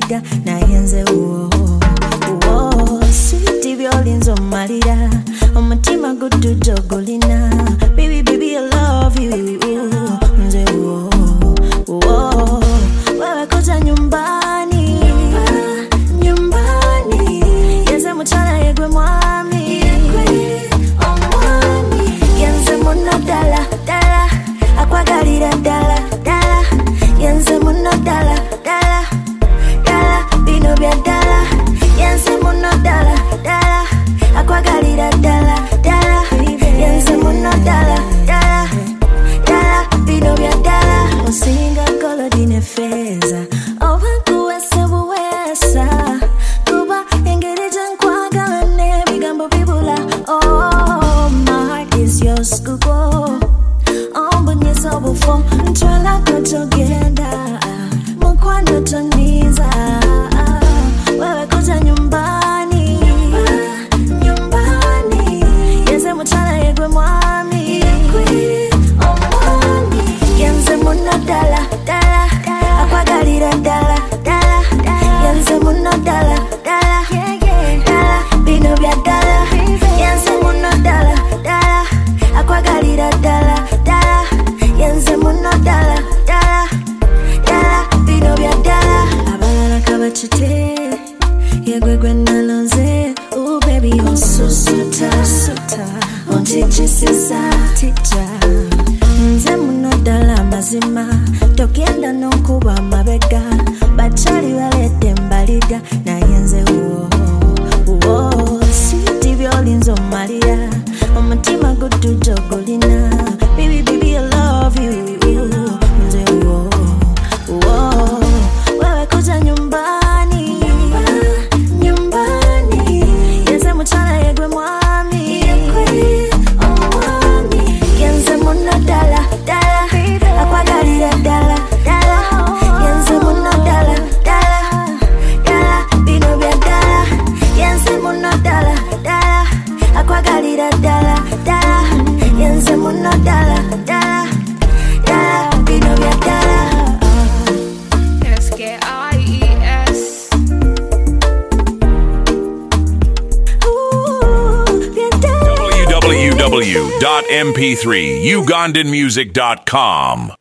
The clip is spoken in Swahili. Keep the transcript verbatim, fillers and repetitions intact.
mbalida nayenze uwo uwo sweet violinzo malira omutima gudujogolina baby baby I love you nze uwo uwo wewe kuja nyumbani nyumbani yenze mchana yegwe mwami yenze muno dala dala akwagalira dala dala yenze muno dala dala dala bino bya dala yenze muno dala dala akwagalira dala dala yenze muno dala dala dala bino bya dala osinga kolo dine feza obankuwesa buwesa kuba engeri gyenkwagala n'ebigambo bibula oh my heart is yours kuko ombonyesa obufo ntwala kotogenda mukwano toniza wewe kuja nyumbani nyumbani yenze mutala yegwe mwami yenze muno dala dala akwagalira dala dala yenze muno dala dala dala bino bya dala yenze muno dala dala akwagalira dala dala yenze muno dala dala dala bino bya dala abalala kabachite yegwegwe nalonze ooh baby onsusuta suta ontichisiza tita nze muno dala mazima togenda n'okuba amabega bakyali balete mbalida nayenze uwo uwo sweet violinzo malira omutima gudujogolina baby baby I love you nze uwo uwo wewe kuja nyumbani nyumbani yenze mchana yegwe mwami yenze muno dala dala akwagalira dala dala yenze muno dala dala dala bino bya dala yenze muno dala dala akwagalira dala dala yenze muno dala dala dala bino bya dala S K I E S ooh bya dala w w w dot m p three ugandan music dot com